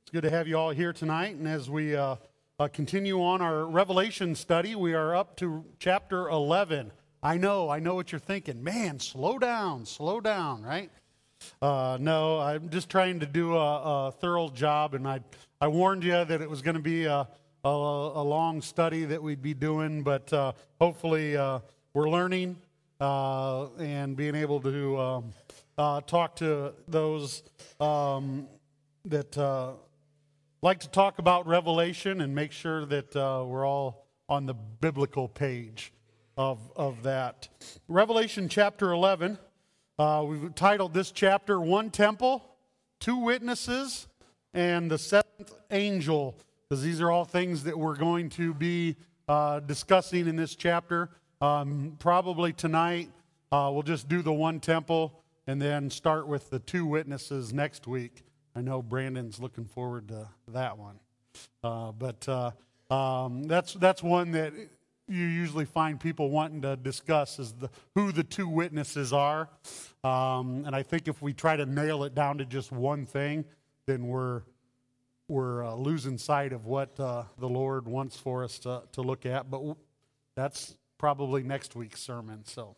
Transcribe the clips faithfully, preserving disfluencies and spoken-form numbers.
It's good to have you all here tonight. And as we uh, uh, continue on our Revelation study, we are up to chapter eleven. I know, I know what you're thinking. Man, slow down, slow down, right? Uh, no, I'm just trying to do a, a thorough job, and I I warned you that it was going to be a, a, a long study that we'd be doing, but uh, hopefully uh, we're learning uh, and being able to um, uh, talk to those um, that uh, like to talk about Revelation and make sure that uh, we're all on the biblical page of of that. Revelation chapter eleven. Uh, we've titled this chapter, One Temple, Two Witnesses, and the Seventh Angel, because these are all things that we're going to be uh, discussing in this chapter. Um, probably tonight, uh, we'll just do the one temple and then start with the two witnesses next week. I know Brandon's looking forward to that one. Uh, but uh, um, that's that's one that you usually find people wanting to discuss is the, who the two witnesses are. Um, and I think if we try to nail it down to just one thing, then we're we're uh, losing sight of what uh, the Lord wants for us to, to look at. But w- that's probably next week's sermon. So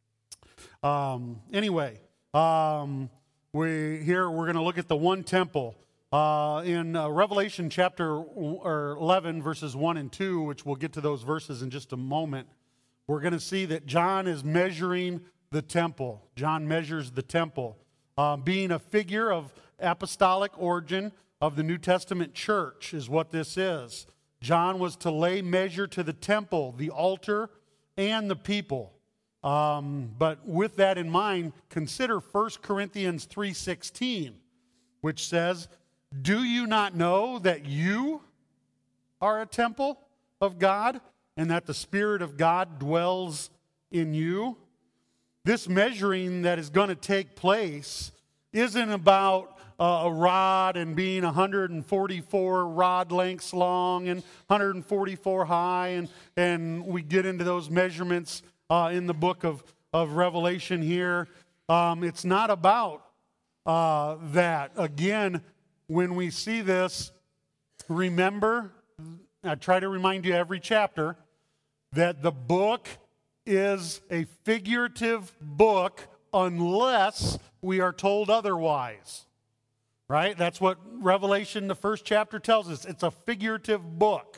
um, anyway, um, we here we're going to look at the one temple. Uh, in uh, Revelation chapter or eleven, verses one and two, which we'll get to those verses in just a moment, we're going to see that John is measuring the temple. John measures the temple. Uh, being a figure of apostolic origin of the New Testament church is what this is. John was to lay measure to the temple, the altar, and the people. Um, but with that in mind, consider First Corinthians three sixteen, which says, "Do you not know that you are a temple of God and that the Spirit of God dwells in you?" This measuring that is going to take place isn't about uh, a rod and being one hundred forty-four rod lengths long and one hundred forty-four high, and, and we get into those measurements uh, in the book of, of Revelation here. Um, it's not about uh, that. Again, when we see this, remember, I try to remind you every chapter, that the book is a figurative book unless we are told otherwise. Right? That's what Revelation, the first chapter, tells us. It's a figurative book.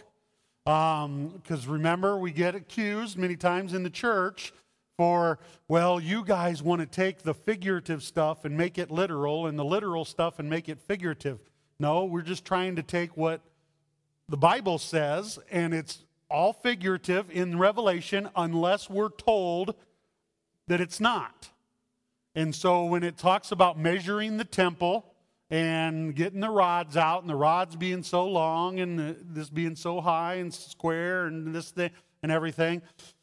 Because um, remember, we get accused many times in the church for, well, you guys want to take the figurative stuff and make it literal, and the literal stuff and make it figurative. No, we're just trying to take what the Bible says, and it's all figurative in Revelation unless we're told that it's not. And so when it talks about measuring the temple and getting the rods out, and the rods being so long and the, this being so high and square and this thing and everything,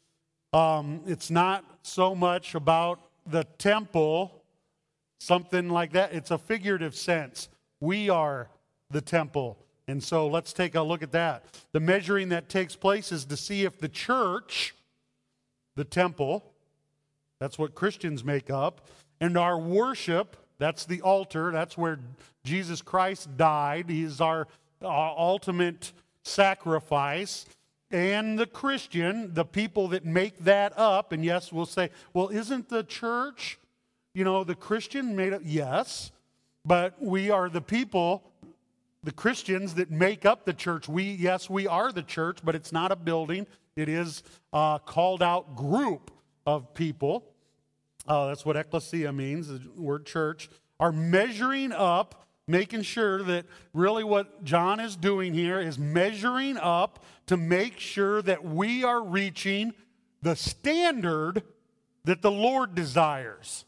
Um, it's not so much about the temple, something like that. It's a figurative sense. We are the temple. And so let's take a look at that. The measuring that takes place is to see if the church, the temple, that's what Christians make up, and our worship, that's the altar, that's where Jesus Christ died. He is our, our ultimate sacrifice. And the Christian, the people that make that up, and yes, we'll say, well, isn't the church, you know, the Christian made up? Yes, but we are the people, the Christians that make up the church. We, yes, we are the church, but it's not a building. It is a called out group of people. Uh, that's what ecclesia means, the word church, are measuring up, making sure that really what John is doing here is measuring up to make sure that we are reaching the standard that the Lord desires.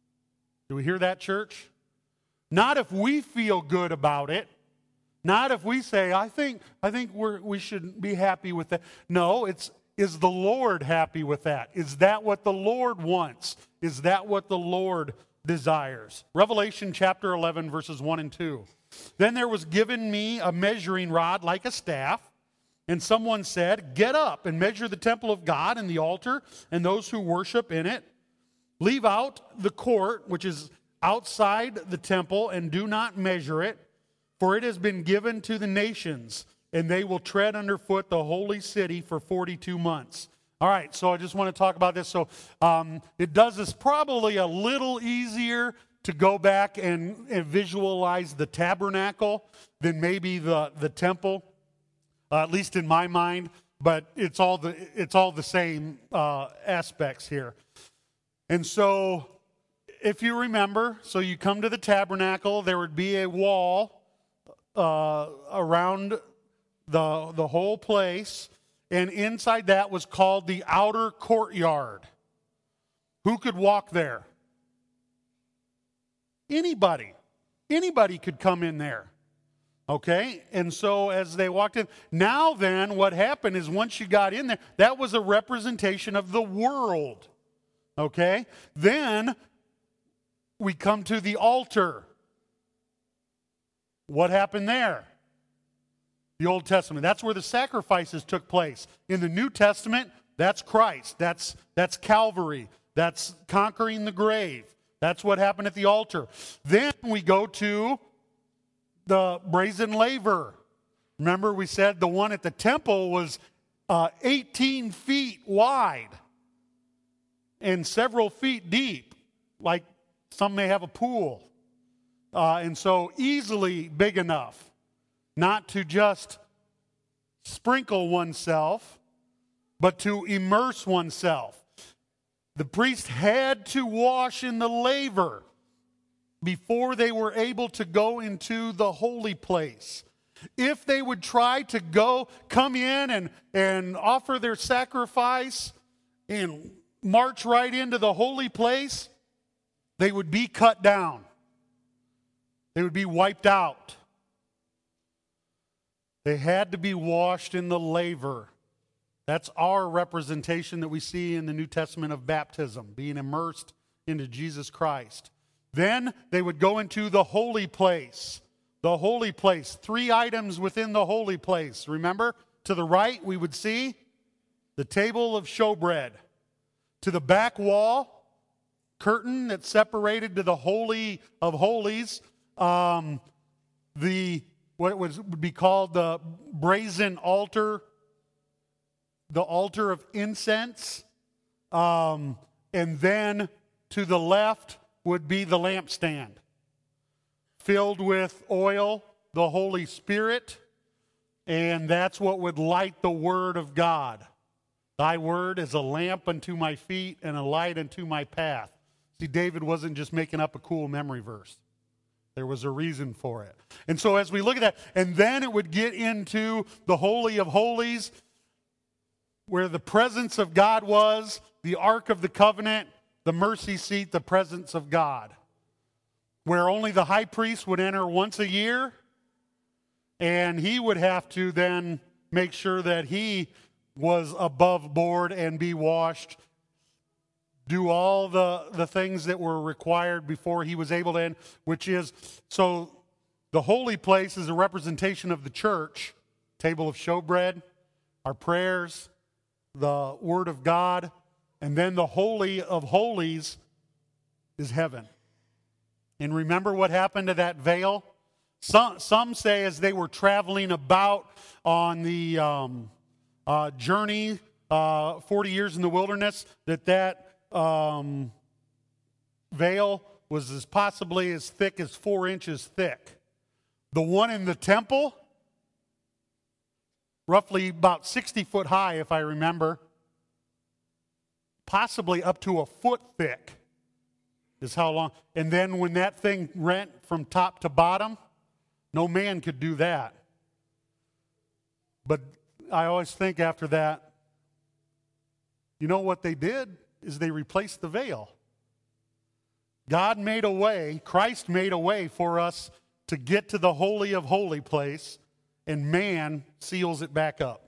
Do we hear that, church? Not if we feel good about it. Not if we say, I think I think we're, we should be happy with that. No, it's, is the Lord happy with that? Is that what the Lord wants? Is that what the Lord desires? Revelation chapter eleven, verses one and two. "Then there was given me a measuring rod like a staff, and someone said, 'Get up and measure the temple of God and the altar and those who worship in it. Leave out the court, which is outside the temple, and do not measure it. For it has been given to the nations, and they will tread underfoot the holy city for forty-two months. All right, so I just want to talk about this. So um, it does this probably a little easier to go back and, and visualize the tabernacle than maybe the, the temple, uh, at least in my mind. But it's all the it's all the same uh, aspects here. And so, if you remember, so you come to the tabernacle, there would be a wall uh, around the the whole place, and inside that was called the outer courtyard. Who could walk there? Anybody. Anybody could come in there. Okay, and so as they walked in, now then what happened is once you got in there, that was a representation of the world. Okay, then we come to the altar. What happened there? The Old Testament. That's where the sacrifices took place. In the New Testament, that's Christ. That's, that's Calvary. That's conquering the grave. That's what happened at the altar. Then we go to the brazen laver. Remember we said the one at the temple was uh, eighteen feet wide and several feet deep, like some may have a pool. Uh, and so easily big enough not to just sprinkle oneself, but to immerse oneself. The priest had to wash in the laver before they were able to go into the holy place. If they would try to go, come in and, and offer their sacrifice and march right into the holy place, they would be cut down. They would be wiped out. They had to be washed in the laver. That's our representation that we see in the New Testament of baptism, being immersed into Jesus Christ. Then they would go into the holy place. The holy place. Three items within the holy place. Remember, to the right we would see the table of showbread. To the back wall, curtain that separated to the Holy of Holies, um, the what was, would be called the brazen altar, the altar of incense, um, and then to the left would be the lampstand, filled with oil, the Holy Spirit, and that's what would light the Word of God. Thy word is a lamp unto my feet and a light unto my path. See, David wasn't just making up a cool memory verse. There was a reason for it. And so as we look at that, and then it would get into the Holy of Holies, where the presence of God was, the Ark of the Covenant, the mercy seat, the presence of God, where only the high priest would enter once a year, and he would have to then make sure that he was above board and be washed, do all the, the things that were required before he was able to end, which is, so the holy place is a representation of the church, table of showbread, our prayers, the Word of God, and then the Holy of Holies is heaven. And remember what happened to that veil? Some, some say as they were traveling about on the um, uh, journey, uh, forty years in the wilderness, that that um, veil was as possibly as thick as four inches thick. The one in the temple, roughly about sixty foot high, if I remember, possibly up to a foot thick is how long. And then when that thing rent from top to bottom, no man could do that. But I always think after that, you know what they did is they replaced the veil. God made a way, Christ made a way for us to get to the Holy of Holy place, and man seals it back up.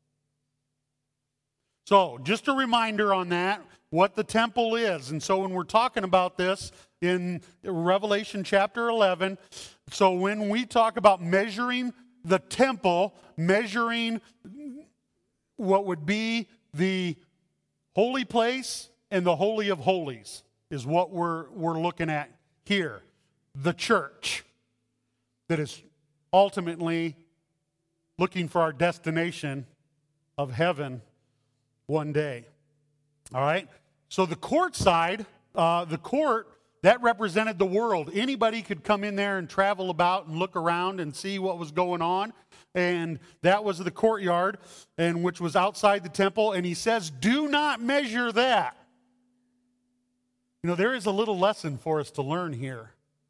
So, just a reminder on that, what the temple is. And so when we're talking about this in Revelation chapter eleven, so when we talk about measuring the temple, measuring what would be the holy place and the Holy of Holies is what we're, we're looking at here. The church that is ultimately looking for our destination of heaven one day. All right? So the court side, uh, the court, that represented the world. Anybody could come in there and travel about and look around and see what was going on. And that was the courtyard, and which was outside the temple. And he says, do not measure that. You know, there is a little lesson for us to learn here.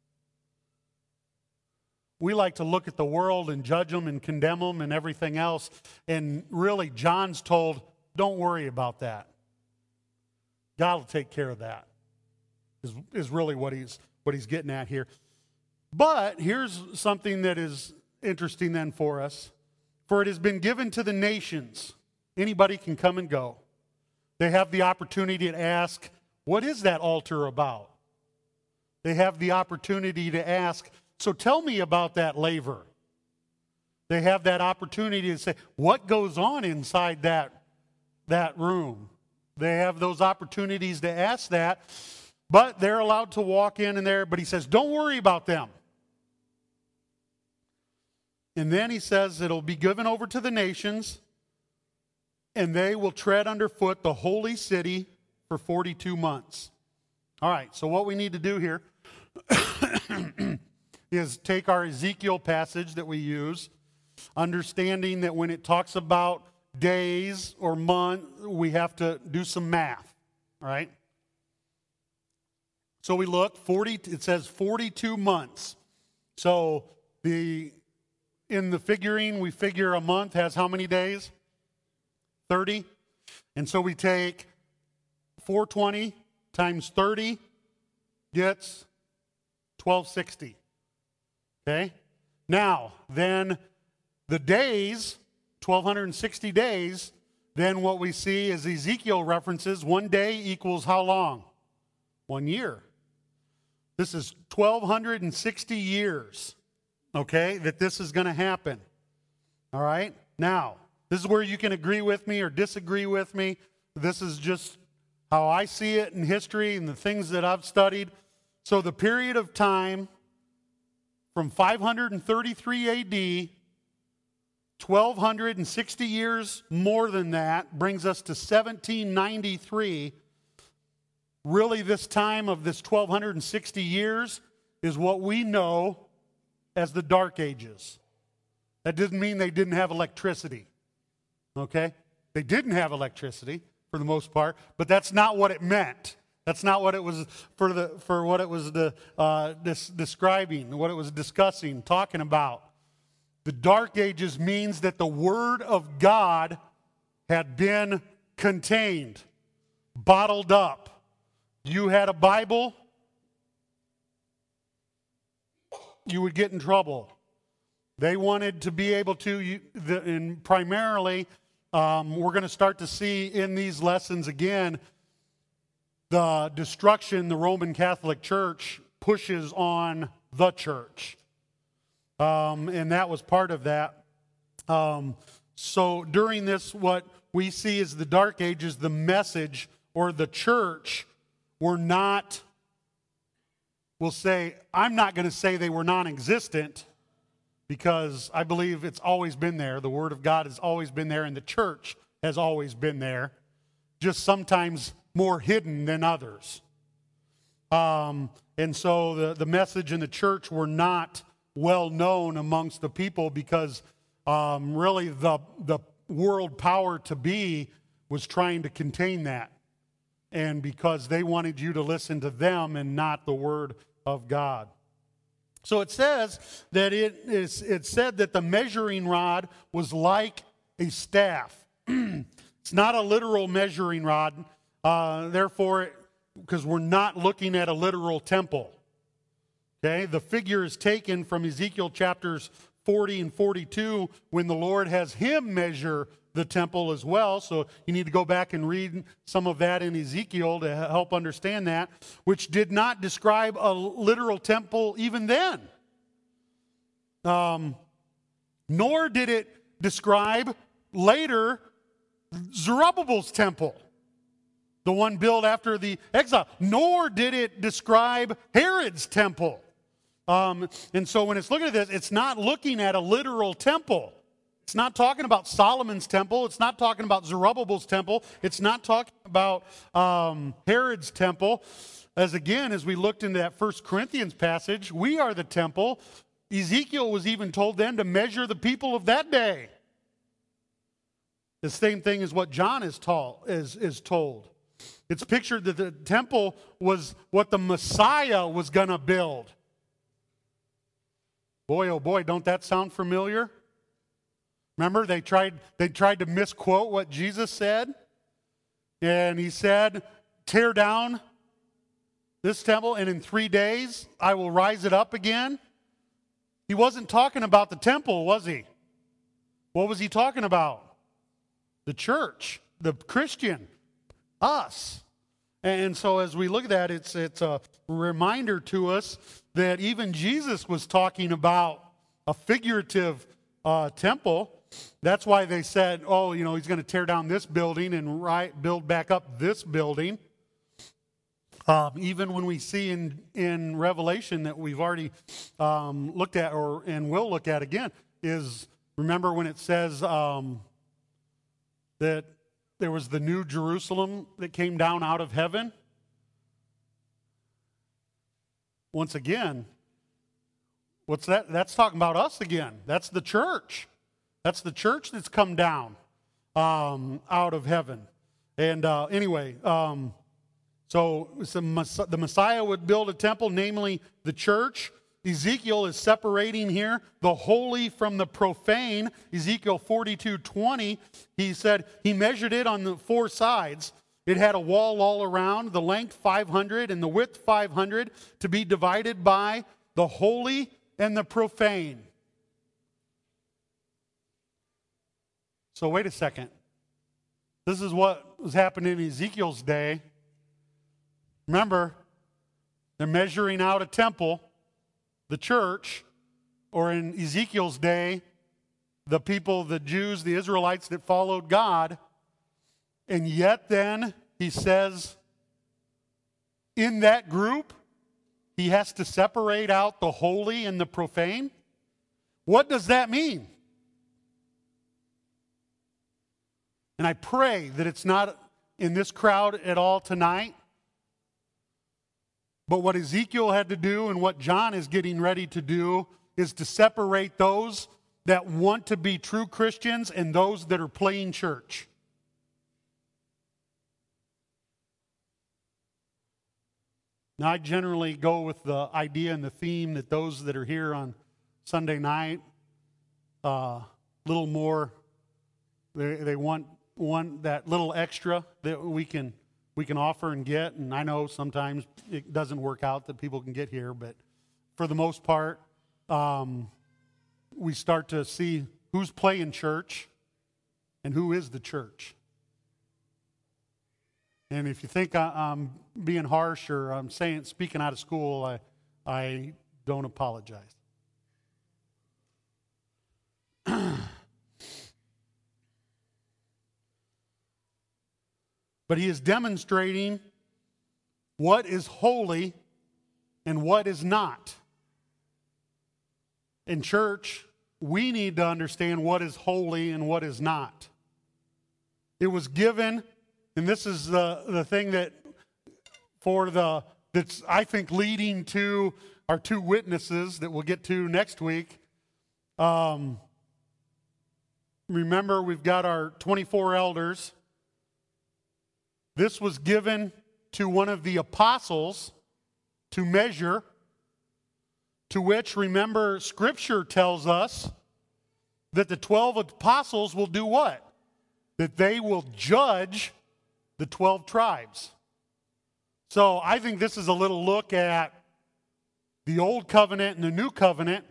We like to look at the world and judge them and condemn them and everything else. And really, John's told, don't worry about that. God will take care of that, is, is really what he's, what he's getting at here. But here's something that is interesting then for us. For it has been given to the nations. Anybody can come and go. They have the opportunity to ask, what is that altar about? They have the opportunity to ask, so tell me about that laver. They have that opportunity to say, what goes on inside that, that room? They have those opportunities to ask that, but they're allowed to walk in and there. But he says, don't worry about them. And then he says it'll be given over to the nations, and they will tread underfoot the holy city for forty-two months. All right, so what we need to do here is take our Ezekiel passage that we use, understanding that when it talks about days or month, we have to do some math, all right? So we look, forty, it says forty-two months. So the in the figuring, we figure a month has how many days? thirty. And so we take four hundred twenty times thirty gets twelve sixty. Okay? Now, then the days, twelve sixty days, then what we see is Ezekiel references one day equals how long? One year. This is twelve sixty years, okay, that this is going to happen. All right? Now, this is where you can agree with me or disagree with me. This is just how I see it in history and the things that I've studied. So the period of time from five thirty-three A D, twelve sixty years more than that, brings us to seventeen ninety-three. Really, this time of this twelve sixty years is what we know as the Dark Ages. That doesn't mean they didn't have electricity. Okay? They didn't have electricity for the most part, but that's not what it meant. That's not what it was for the for what it was the, uh, this, describing, what it was discussing, talking about. The Dark Ages means that the Word of God had been contained, bottled up. You had a Bible, you would get in trouble. They wanted to be able to, you, the, and primarily, um, we're going to start to see in these lessons again, the destruction the Roman Catholic Church pushes on the church. Um, and that was part of that. Um, so during this, what we see is the Dark Ages, the message or the church were not, we'll say, I'm not going to say they were non-existent, because I believe it's always been there. The Word of God has always been there, and the church has always been there, just sometimes more hidden than others. Um, and so the, the message in the church were not well known amongst the people, because um, really the, the world power to be was trying to contain that. And because they wanted you to listen to them and not the Word of God. So it says that it is, it said that the measuring rod was like a staff. It's not a literal measuring rod. Uh, therefore, because we're not looking at a literal temple. Okay, the figure is taken from Ezekiel chapters forty and forty-two, when the Lord has him measure the temple as well. So you need to go back and read some of that in Ezekiel to help understand that, which did not describe a literal temple even then. Um, nor did it describe later Zerubbabel's temple, the one built after the exile. Nor did it describe Herod's temple. Um, and so when it's looking at this, it's not looking at a literal temple. It's not talking about Solomon's temple. It's not talking about Zerubbabel's temple. It's not talking about um, Herod's temple. As again, as we looked into that First Corinthians passage, we are the temple. Ezekiel was even told then to measure the people of that day. The same thing as what John is, taught, is, is told. It's pictured that the temple was what the Messiah was going to build. Boy, oh boy, don't that sound familiar? Remember, they tried, they tried to misquote what Jesus said. And he said, tear down this temple, and in three days I will rise it up again. He wasn't talking about the temple, was he? What was he talking about? The church, the Christian, us. And so as we look at that, it's, it's a reminder to us that even Jesus was talking about a figurative uh, temple. That's why they said, oh, you know, he's going to tear down this building and right, build back up this building. Um, even when we see in, in Revelation that we've already um, looked at or and will look at again, is remember when it says um, that there was the new Jerusalem that came down out of heaven? Once again, what's that? That's talking about us again. That's the church. That's the church that's come down um, out of heaven. And uh, anyway, um, so the Messiah would build a temple, namely the church. Ezekiel is separating here the holy from the profane. Ezekiel forty-two twenty, he said he measured it on the four sides. It had a wall all around, the length five hundred and the width five hundred, to be divided by the holy and the profane. So wait a second. This is what was happening in Ezekiel's day. Remember, they're measuring out a temple, the church, or in Ezekiel's day, the people, the Jews, the Israelites that followed God. And yet then, he says, in that group, he has to separate out the holy and the profane. What does that mean? And I pray that it's not in this crowd at all tonight. But what Ezekiel had to do and what John is getting ready to do is to separate those that want to be true Christians and those that are playing church. Now, I generally go with the idea and the theme that those that are here on Sunday night, a uh, little more, they, they want, want that little extra that we can we can offer and get. And I know sometimes it doesn't work out that people can get here, but for the most part, um, we start to see who's playing church and who is the church. And if you think I'm being harsh or I'm saying speaking out of school, I, I don't apologize. But he is demonstrating what is holy and what is not. In church, we need to understand what is holy and what is not. It was given, and this is the, the thing that for the that's I think leading to our two witnesses that we'll get to next week. Um, remember, we've got our twenty-four elders. This was given to one of the apostles to measure, to which, remember, Scripture tells us that the twelve apostles will do what? That they will judge the twelve tribes. So I think this is a little look at the Old Covenant and the New Covenant.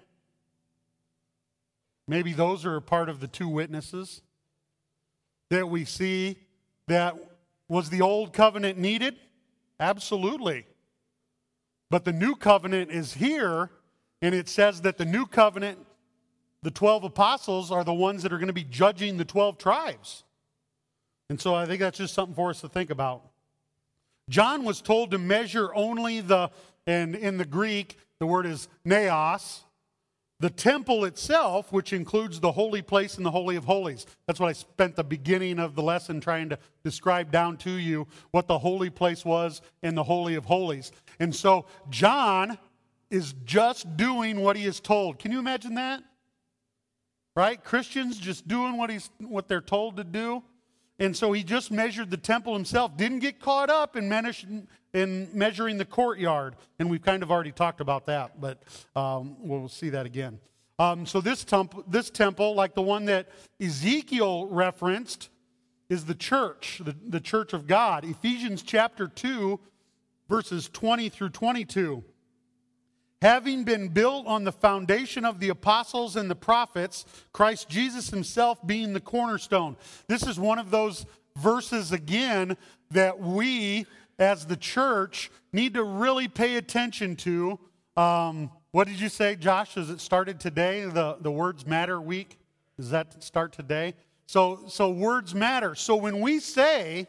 Maybe those are a part of the two witnesses that we see. That was the Old Covenant needed? Absolutely. But the New Covenant is here, and it says that the New Covenant, the twelve apostles, are the ones that are going to be judging the twelve tribes. And so I think that's just something for us to think about. John was told to measure only the, and in the Greek, the word is naos. The temple itself, which includes the holy place and the Holy of Holies. That's what I spent the beginning of the lesson trying to describe down to you, what the holy place was and the Holy of Holies. And so John is just doing what he is told. Can you imagine that? Right? Christians just doing what he's what they're told to do. And so he just measured the temple himself, didn't get caught up in, measuring, in measuring the courtyard. And we've kind of already talked about that, but um, we'll see that again. Um, so this, temp- this temple, like the one that Ezekiel referenced, is the church, the, the church of God. Ephesians chapter two, verses twenty through twenty-two. Having been built on the foundation of the apostles and the prophets, Christ Jesus himself being the cornerstone. This is one of those verses, again, that we, as the church, need to really pay attention to. Um, what did you say, Josh? Has it started today, the, the Words Matter week? Does that start today? So, so words matter. So when we say...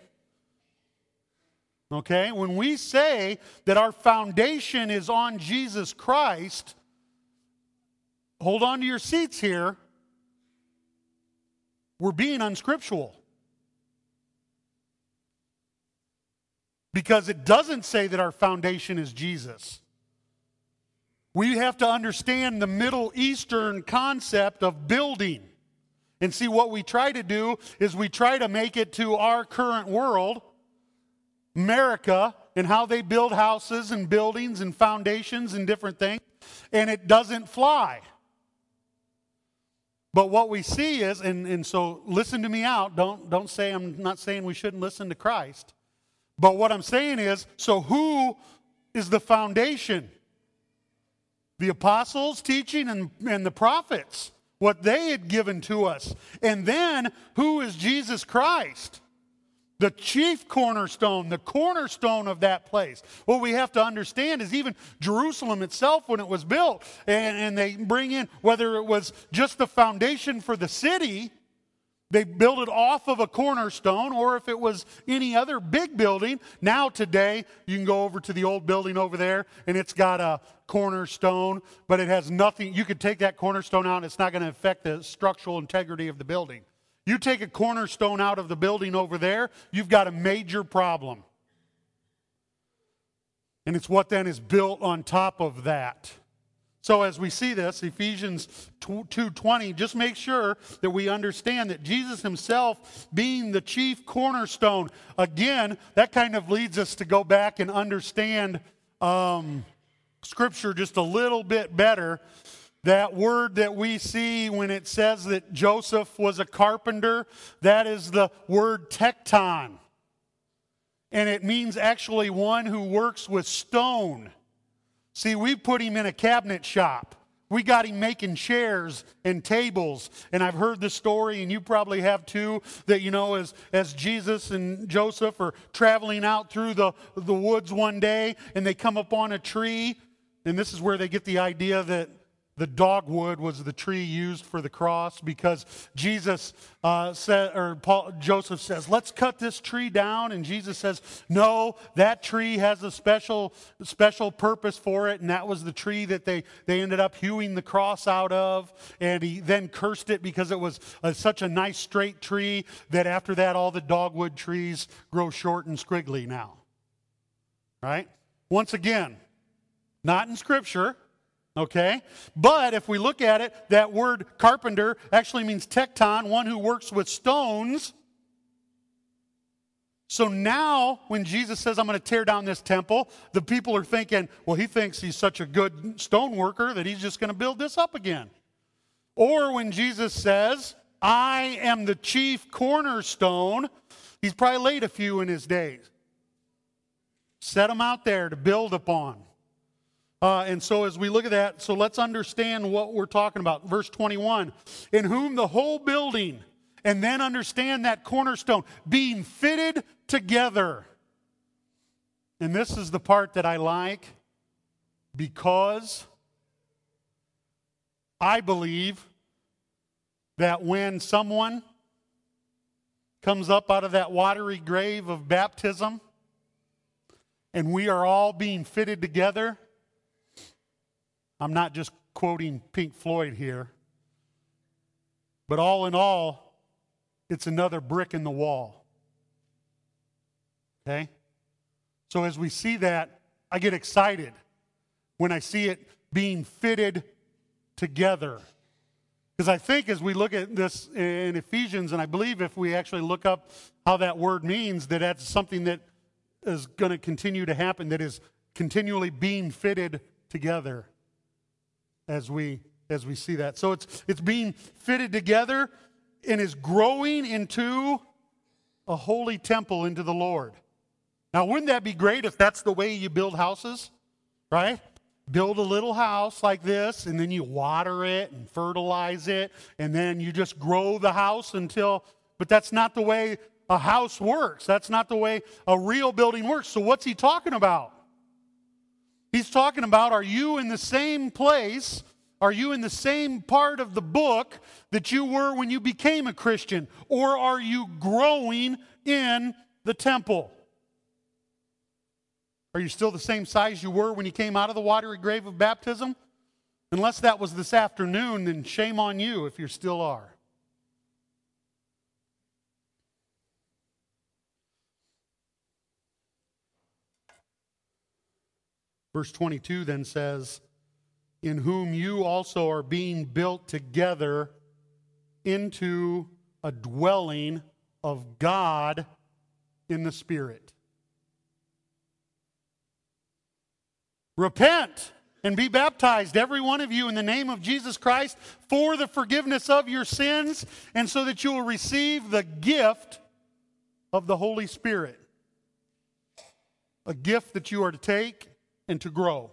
Okay, when we say that our foundation is on Jesus Christ, hold on to your seats here, we're being unscriptural. Because it doesn't say that our foundation is Jesus. We have to understand the Middle Eastern concept of building. And see, what we try to do is we try to make it to our current world, America, and how they build houses and buildings and foundations and different things, and it doesn't fly. But what we see is, and, and so listen to me out, don't, don't say, I'm not saying we shouldn't listen to Christ, but what I'm saying is, so who is the foundation? The apostles' teaching and, and the prophets, what they had given to us. And then, who is Jesus Christ? The chief cornerstone, the cornerstone of that place. What we have to understand is even Jerusalem itself, when it was built, and, and they bring in, whether it was just the foundation for the city, they built it off of a cornerstone, or if it was any other big building. Now today, you can go over to the old building over there, and it's got a cornerstone, but it has nothing. You could take that cornerstone out, and it's not going to affect the structural integrity of the building. You take a cornerstone out of the building over there, you've got a major problem. And it's what then is built on top of that. So as we see this, Ephesians two twenty, just make sure that we understand that Jesus himself being the chief cornerstone. Again, that kind of leads us to go back and understand um, Scripture just a little bit better. That word that we see when it says that Joseph was a carpenter, that is the word tekton. And it means actually one who works with stone. See, we put him in a cabinet shop. We got him making chairs and tables. And I've heard the story, and you probably have too, that, you know, as, as Jesus and Joseph are traveling out through the, the woods one day, and they come upon a tree, and this is where they get the idea that the dogwood was the tree used for the cross, because Jesus uh, said, or Paul, Joseph says, let's cut this tree down. And Jesus says, no, that tree has a special special purpose for it. And that was the tree that they, they ended up hewing the cross out of. And he then cursed it because it was a, such a nice straight tree that after that all the dogwood trees grow short and squiggly now. Right? Once again, not in Scripture. Okay? But if we look at it, that word carpenter actually means tekton, one who works with stones. So now, when Jesus says, I'm going to tear down this temple, the people are thinking, well, he thinks he's such a good stone worker that he's just going to build this up again. Or when Jesus says, I am the chief cornerstone, he's probably laid a few in his days. Set them out there to build upon. Uh, and so as we look at that, so let's understand what we're talking about. Verse twenty-one, in whom the whole building, and then understand that cornerstone, being fitted together. And this is the part that I like, because I believe that when someone comes up out of that watery grave of baptism, and we are all being fitted together, I'm not just quoting Pink Floyd here. But all in all, it's another brick in the wall. Okay? So as we see that, I get excited when I see it being fitted together. Because I think as we look at this in Ephesians, and I believe if we actually look up how that word means, that that's something that is going to continue to happen, that is continually being fitted together as we as we see that. So it's it's being fitted together and is growing into a holy temple into the Lord. Now, wouldn't that be great if that's the way you build houses, right? Build a little house like this, and then you water it and fertilize it, and then you just grow the house until, but that's not the way a house works. That's not the way a real building works. So what's he talking about? He's talking about, are you in the same place, are you in the same part of the book that you were when you became a Christian? Or are you growing in the temple? Are you still the same size you were when you came out of the watery grave of baptism? Unless that was this afternoon, then shame on you if you still are. Verse twenty-two then says, in whom you also are being built together into a dwelling of God in the Spirit. Repent and be baptized, every one of you, in the name of Jesus Christ for the forgiveness of your sins, and so that you will receive the gift of the Holy Spirit. A gift that you are to take and to grow.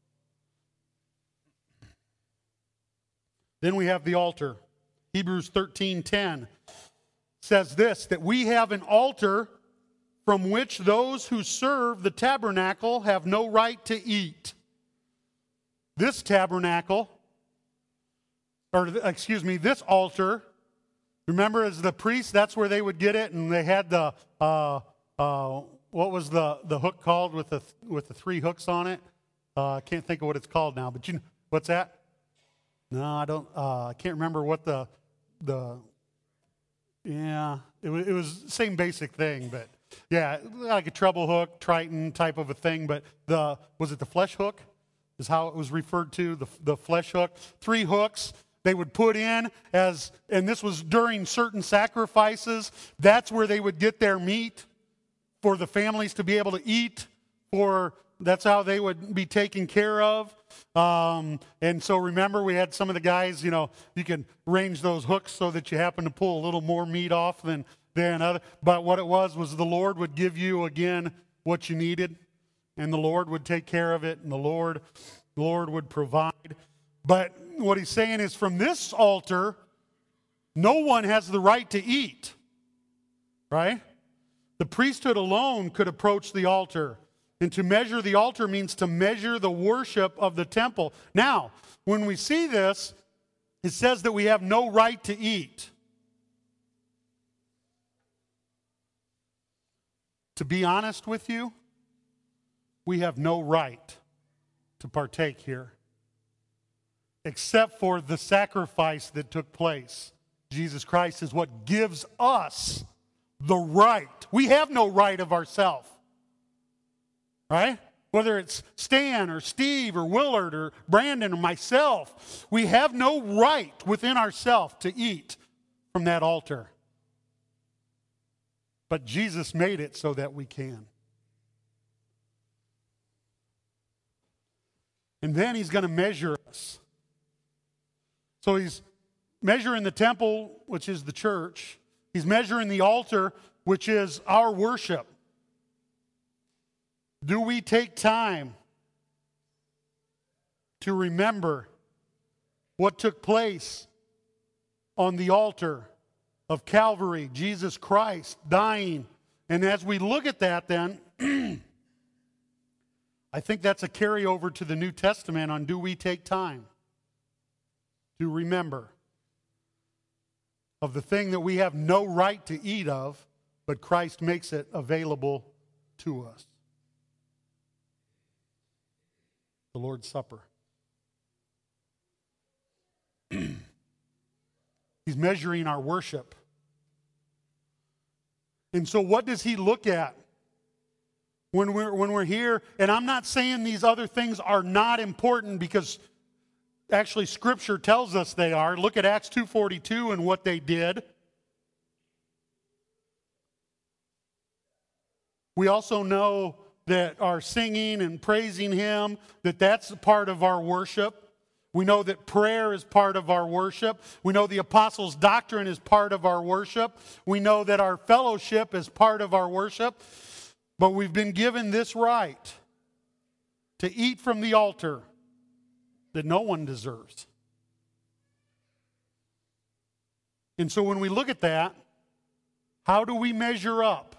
Then we have the altar. Hebrews thirteen ten says this, that we have an altar from which those who serve the tabernacle have no right to eat. This tabernacle, or excuse me, this altar, remember as the priest, that's where they would get it, and they had the, uh, uh, what was the, the hook called with the, with the three hooks on it? Uh, I can't think of what it's called now, but you know, what's that? No, I don't, uh, I can't remember what the, the, yeah, it was, it was the same basic thing, but yeah, like a treble hook, Triton type of a thing, but the, was it the flesh hook? Is how it was referred to, the, the flesh hook. Three hooks they would put in as, and this was during certain sacrifices. That's where they would get their meat for the families to be able to eat, for that's how they would be taken care of. Um, and so remember, we had some of the guys, you know, you can range those hooks so that you happen to pull a little more meat off than, than other. But what it was, was the Lord would give you, again, what you needed. And the Lord would take care of it. And the Lord, the Lord would provide. But what he's saying is, from this altar, no one has the right to eat. Right? The priesthood alone could approach the altar. And to measure the altar means to measure the worship of the temple. Now, when we see this, it says that we have no right to eat. To be honest with you, we have no right to partake here, except for the sacrifice that took place. Jesus Christ is what gives us the right. We have no right of ourselves. Right? Whether it's Stan or Steve or Willard or Brandon or myself, we have no right within ourselves to eat from that altar. But Jesus made it so that we can. And then he's going to measure us. So he's measuring the temple, which is the church. He's measuring the altar, which is our worship. Do we take time to remember what took place on the altar of Calvary, Jesus Christ dying? And as we look at that then, I think that's a carryover to the New Testament on, do we take time to remember of the thing that we have no right to eat of, but Christ makes it available to us. The Lord's Supper. He's measuring our worship. And so what does he look at when we're, when we're here? And I'm not saying these other things are not important, because actually Scripture tells us they are. Look at Acts two forty-two and what they did. We also know that our singing and praising him, that that's part of our worship. We know that prayer is part of our worship. We know the apostles' doctrine is part of our worship. We know that our fellowship is part of our worship. But we've been given this right to eat from the altar that no one deserves. And so when we look at that, how do we measure up?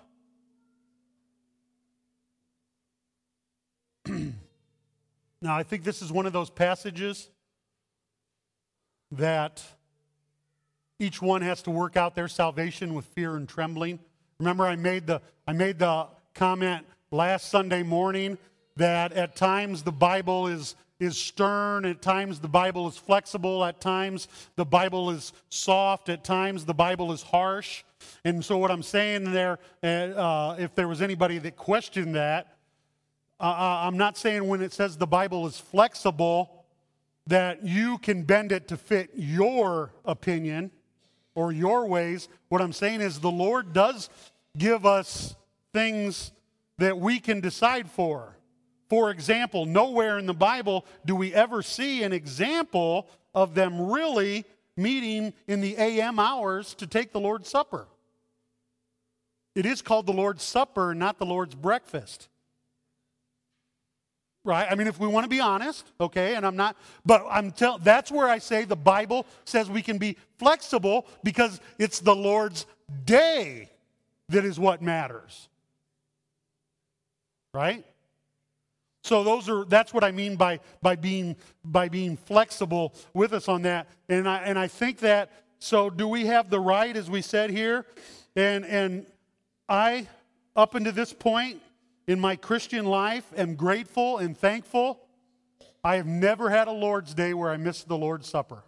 Now, I think this is one of those passages that each one has to work out their salvation with fear and trembling. Remember, I made the I made the comment last Sunday morning that at times the Bible is is stern, at times the Bible is flexible, at times the Bible is soft, at times the Bible is harsh. And so what I'm saying there, uh, if there was anybody that questioned that, uh, I'm not saying when it says the Bible is flexible that you can bend it to fit your opinion or your ways. What I'm saying is the Lord does give us things that we can decide for. For example, nowhere in the Bible do we ever see an example of them really meeting in the A M hours to take the Lord's Supper. It is called the Lord's Supper, not the Lord's breakfast. Right? I mean, if we want to be honest, okay, and I'm not, but I'm tell, that's where I say the Bible says we can be flexible, because it's the Lord's day that is what matters. Right? So those are that's what I mean by by being by being flexible with us on that. And I and I think that, so do we have the right, as we said here? And and I, up until this point in my Christian life, am grateful and thankful. I have never had a Lord's Day where I missed the Lord's Supper.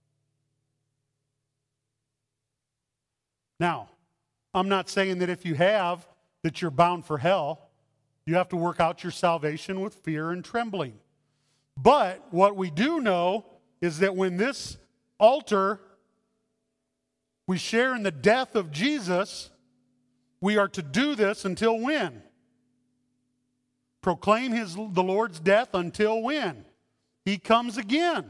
Now, I'm not saying that if you have, that you're bound for hell. You have to work out your salvation with fear and trembling. But what we do know is that when this altar, we share in the death of Jesus, we are to do this until when? Proclaim his, the Lord's death until when? He comes again.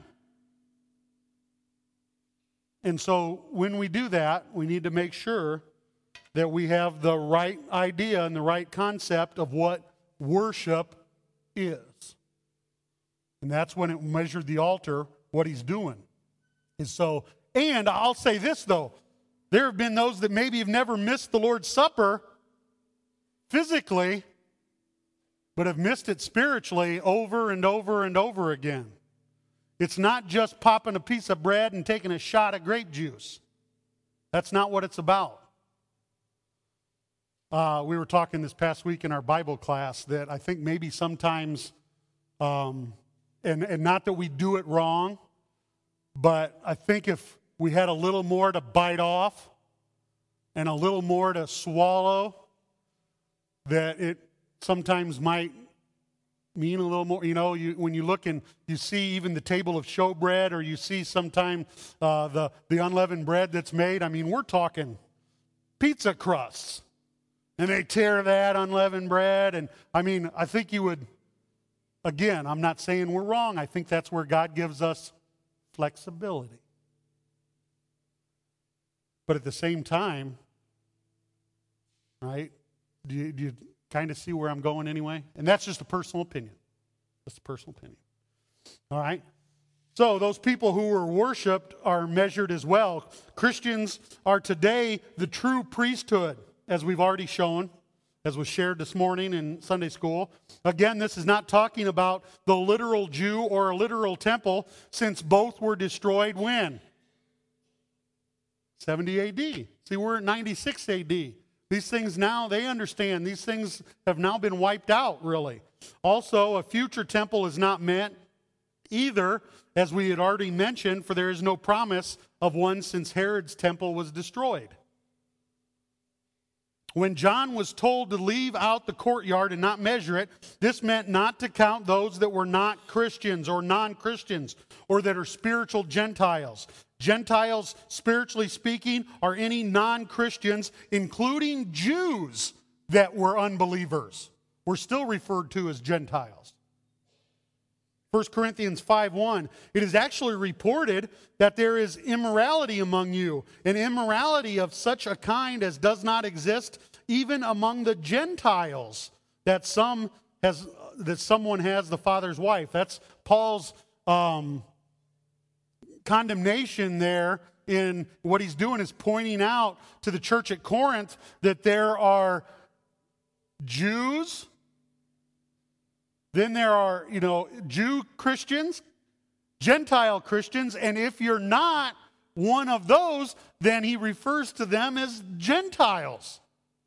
And so when we do that, we need to make sure that we have the right idea and the right concept of what worship is. And that's when it measured the altar, what he's doing. And so, and I'll say this though, there have been those that maybe have never missed the Lord's Supper physically, but have missed it spiritually over and over and over again. It's not just popping a piece of bread and taking a shot of grape juice. That's not what it's about. Uh, we were talking this past week in our Bible class that I think maybe sometimes, um, and, and not that we do it wrong, but I think if we had a little more to bite off and a little more to swallow, that it sometimes might mean a little more. You know, you, when you look and you see even the table of showbread, or you see sometime uh, the, the unleavened bread that's made, I mean, we're talking pizza crusts. And they tear that unleavened bread. And I mean, I think you would, again, I'm not saying we're wrong. I think that's where God gives us flexibility. But at the same time, right, do you, do you kind of see where I'm going anyway? And that's just a personal opinion. Just a personal opinion. All right? So those people who were worshipped are measured as well. Christians are today the true priesthood, as we've already shown, as was shared this morning in Sunday school. Again, this is not talking about the literal Jew or a literal temple, since both were destroyed when? seventy A D. See, we're at ninety-six A D. These things now, they understand. These things have now been wiped out, really. Also, a future temple is not meant either, as we had already mentioned, for there is no promise of one since Herod's temple was destroyed. When John was told to leave out the courtyard and not measure it, this meant not to count those that were not Christians or non-Christians or that are spiritual Gentiles. Gentiles, spiritually speaking, are any non-Christians, including Jews that were unbelievers. We're still referred to as Gentiles. First Corinthians five one, it is actually reported that there is immorality among you, an immorality of such a kind as does not exist even among the Gentiles, that some has that someone has the father's wife. That's Paul's um, condemnation there. In what he's doing is pointing out to the church at Corinth that there are Jews. Then there are, you know, Jew Christians, Gentile Christians, and if you're not one of those, then he refers to them as Gentiles.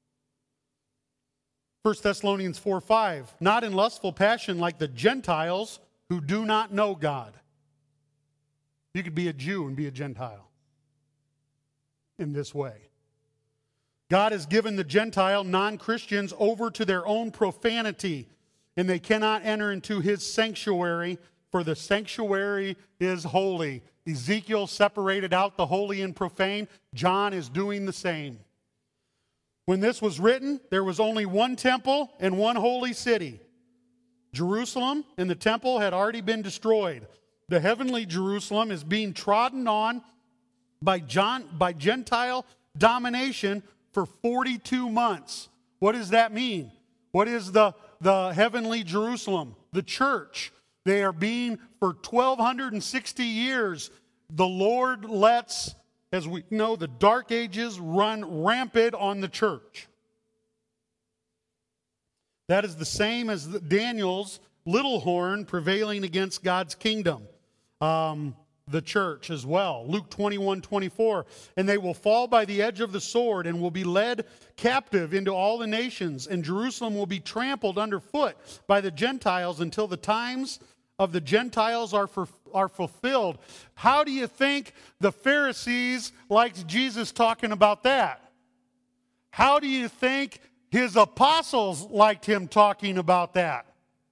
First Thessalonians four five, not in lustful passion like the Gentiles who do not know God. You could be a Jew and be a Gentile in this way. God has given the Gentile non-Christians over to their own profanity, and they cannot enter into his sanctuary, for the sanctuary is holy. Ezekiel separated out the holy and profane. John is doing the same. When this was written, there was only one temple and one holy city. Jerusalem and the temple had already been destroyed. The heavenly Jerusalem is being trodden on by, John, by Gentile domination for forty-two months. What does that mean? What is the The heavenly Jerusalem, the church? They are being, for twelve sixty years, the Lord lets, as we know, the dark ages run rampant on the church. That is the same as Daniel's little horn prevailing against God's kingdom. Um, the church as well. Luke twenty-one twenty-four, and they will fall by the edge of the sword and will be led captive into all the nations, and Jerusalem will be trampled underfoot by the Gentiles until the times of the Gentiles are for, are fulfilled. How do you think the Pharisees liked Jesus talking about that? How do you think his apostles liked him talking about that?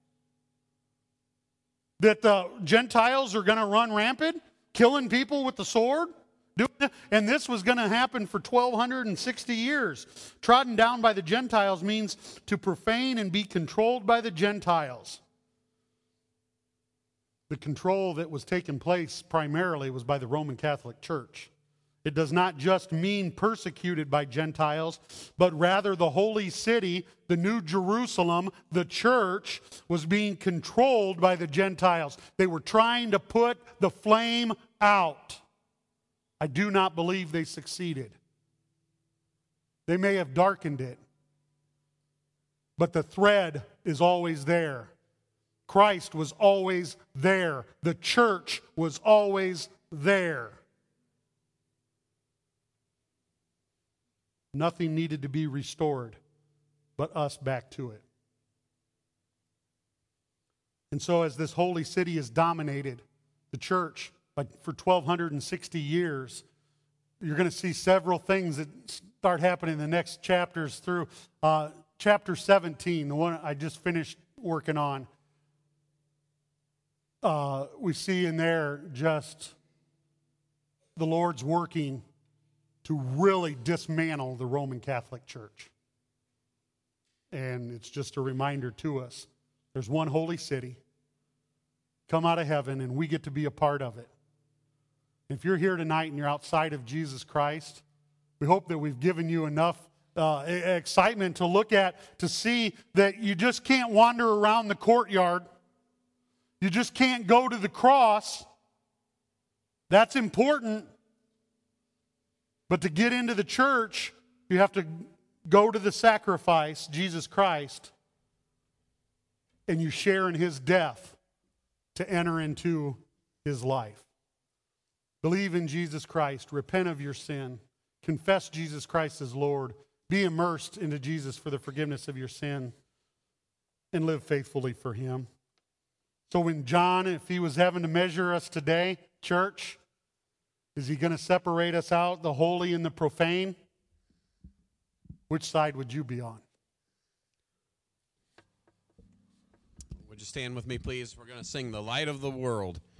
That the Gentiles are going to run rampant, killing people with the sword? And this was going to happen for twelve sixty years. Trodden down by the Gentiles means to profane and be controlled by the Gentiles. The control that was taking place primarily was by the Roman Catholic Church. It does not just mean persecuted by Gentiles, but rather the holy city, the New Jerusalem, the church, was being controlled by the Gentiles. They were trying to put the flame out. I do not believe they succeeded. They may have darkened it, but the thread is always there. Christ was always there. The church was always there. Nothing needed to be restored but us back to it. And so as this holy city is dominated, the church, like for twelve sixty years, you're going to see several things that start happening in the next chapters through uh, chapter seventeen, the one I just finished working on. Uh, we see in there just the Lord's working to really dismantle the Roman Catholic Church. And it's just a reminder to us, there's one holy city, come out of heaven, and we get to be a part of it. If you're here tonight and you're outside of Jesus Christ, we hope that we've given you enough uh, excitement to look at, to see that you just can't wander around the courtyard. You just can't go to the cross. That's important. But to get into the church, you have to go to the sacrifice, Jesus Christ, and you share in his death to enter into his life. Believe in Jesus Christ, repent of your sin, confess Jesus Christ as Lord, be immersed into Jesus for the forgiveness of your sin, and live faithfully for him. So when John, if he was having to measure us today, church, Is he going to separate us out, the holy and the profane? Which side would you be on? Would you stand with me, please? We're going to sing The Light of the World.